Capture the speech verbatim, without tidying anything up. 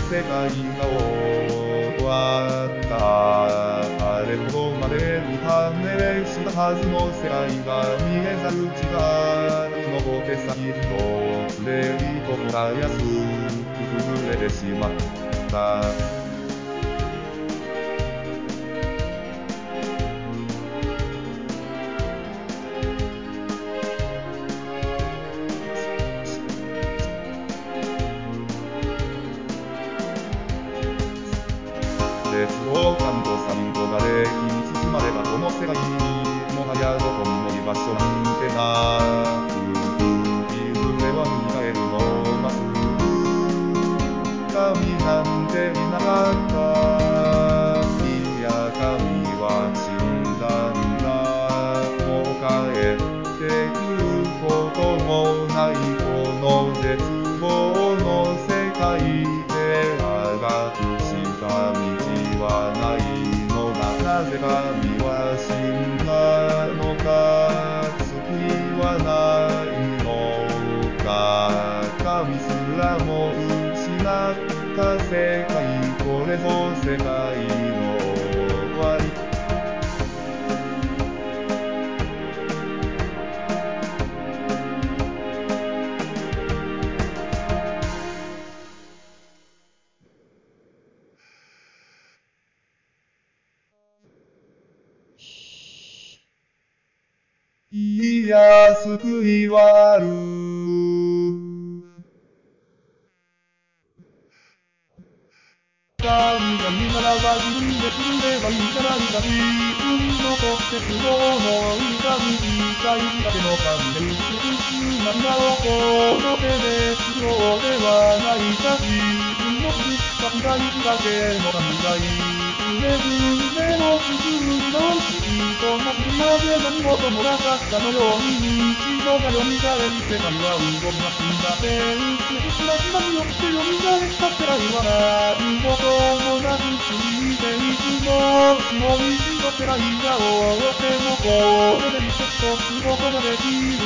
世界が終わった。あれほどまでに判明したはずの世界が見えざる違うの小手先一つで人が安く崩れてしまった。絶望感と最後までに包まれたこの世界、もはやどこにも居場所なんてなく、いずれは逃げるのを待つ。神なんていなかった。いや神は死んだんだ。もう帰ってくることもないこの絶望の世界であがくしか道はないのだ。なぜ神は死んだのか、救いはないのか。神すらも失った世界、これぞ世界の終わり。いや救いはある。神が見ならば自分で進めばいいじゃないか。自分のとって都合のいい神、一体だけの神で美しい涙をこの手で作ろうではないか。自分の作った未来だけの神がいつで分でも作り直し、人も今で何事もなかったのように一度が蘇り世界は動き出すんだ。天性すら今によって蘇った世界は何事もなく過ぎていくの。もしもう一度世界が終わってもこれでリセットすることができ